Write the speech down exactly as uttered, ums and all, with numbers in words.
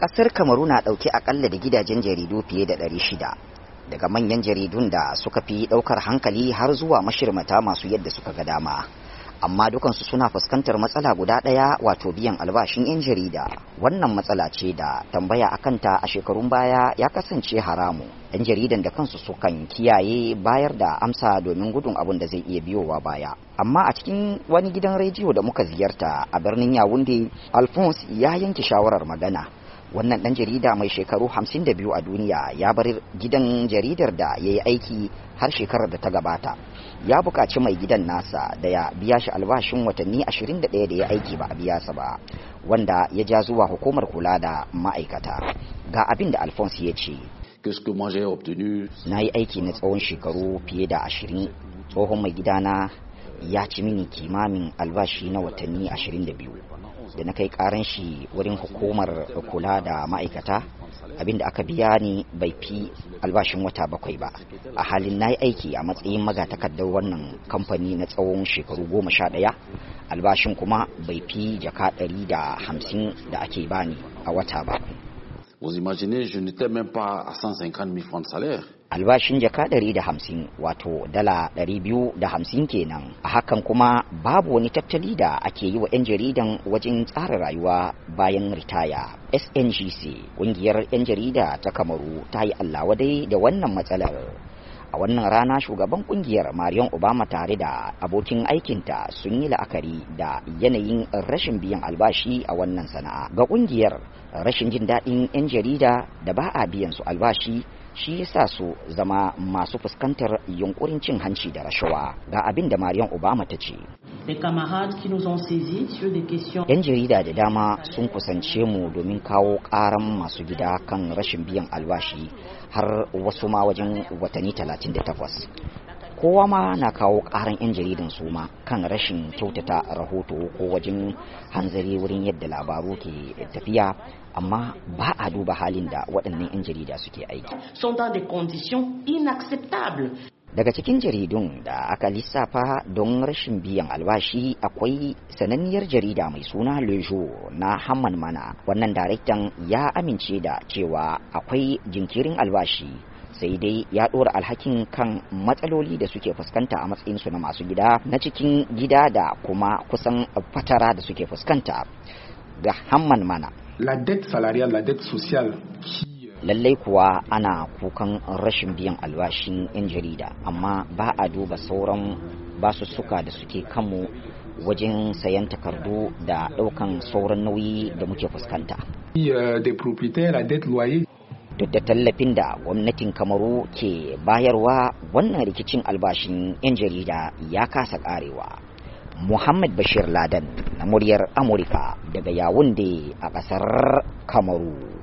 Ƙasar Kamaru na ɗauke akalla da gidajen jaridu fiye da ɗari shida, daga manyan jaridun da suka fi ɗaukar hankali har zuwa mashirmata masu yadda suka ga dama. Amma dukansu suna fuskantar matsala guda ɗaya, wato biyan albashin 'yan jarida. Wannan matsala ce da tambaya a kanta a shekarun baya ya kasance haramu. 'Yan jaridan da kansu sukan kiyaye bayar da amsa domin gudun abin da zai iya biyowa baya. Amma a cikin wani gidan rediyo da muka ziyarta a birnin Yawunde, Alphonse ya yanke shawarar magana. Wannan ɗan jarida mai shekaru hamsin da biyu a duniya ya bar gidan jaridar da ya yi aiki har shekarar da ta gabata. Ya buƙaci mai gidan nasa da ya biya shi albashin watanni ashirin da ɗaya da ya aiki ba a biya sa ba, wanda ya ja zuwa hukumar kula da ma'aikata. Ga abin da Alphonse ya ce: na yi aiki na tsawon shekaru fiye da ashirin. Tsohon mai gidana ya ci mini kimamin albashi na watanni ashirin da biyu. Da na kai karan shi wurin hukumar kula da ma'aikata, abin da aka biya ni bai fi albashin wata bakwai ba. A halin na yi aiki a matsayin magatakardar wannan kamfani na tsawon shekaru goma sha ɗaya, albashin kuma bai fi jaka ɗari da hamsin da ake bani a wata ba. Vous imaginez, je n'étais même pas à cent cinquante mille francs de salaire. Albashin jaka ɗari da hamsin, wato dala ɗari biyu da hamsin kenan. A hakan kuma babu wani tattali da ake yi wa 'yan jaridan wajen tsara rayuwa bayan ritaya. S N G C, ƙungiyar 'yan jarida ta Kamaru, ta yi Allah wadai da wannan matsalar. A wannan rana shugaban kungiyar Marion Obama tare da abokin aikinta sun yi la'akari da yanayin rashin biyan albashi a wannan sana'a. Ga kungiyar, rashin jin daɗin 'yan jarida da ba a biyan su albashi shi yasa su zama masu fuskantar yunkurin cin hanci da rashawa. Ga abin da Marion Obama ta ce: 'yan jarida da dama sun kusance mu domin kawo ƙaran masu gida kan rashin biyan albashi, har wasu ma wajen watanni talatin da takwas. Kowa ma na kawo ƙaran 'yan jaridan su ma kan rashin kyautata rahoto ko wajen hanzari wurin yadda labaru ke tafiya, amma ba a duba halin da waɗannan 'yan jarida suke aiki. Daga cikin jaridun da aka lissafa don rashin biyan albashi akwai sananniyar jarida mai suna Le Jour na Hamman Mana. Wannan daraktan ya amince da cewa akwai jinkirin albashi, sai dai ya ɗora alhakin kan matsaloli da suke fuskanta a matsayinsu na masu gida na cikin gida da kuma kusan fatara da suke fuskanta. Ga Hamman Mana: la dette salariale, la dette sociale, lallai kuwa ana kukan rashin biyan albashin 'yan jarida, amma ba a duba sauran basussuka da suke kanmu wajen sayan takardu da ɗaukan sauran nauyi da muke fuskanta. Duk da tallafin da gwamnatin Kamaru ke bayarwa, wannan rikicin albashin 'yan jarida ya kasa karewa. Muhammad Bashir Laden na muryar Amurka daga Yawunde a ƙasar Kamaru.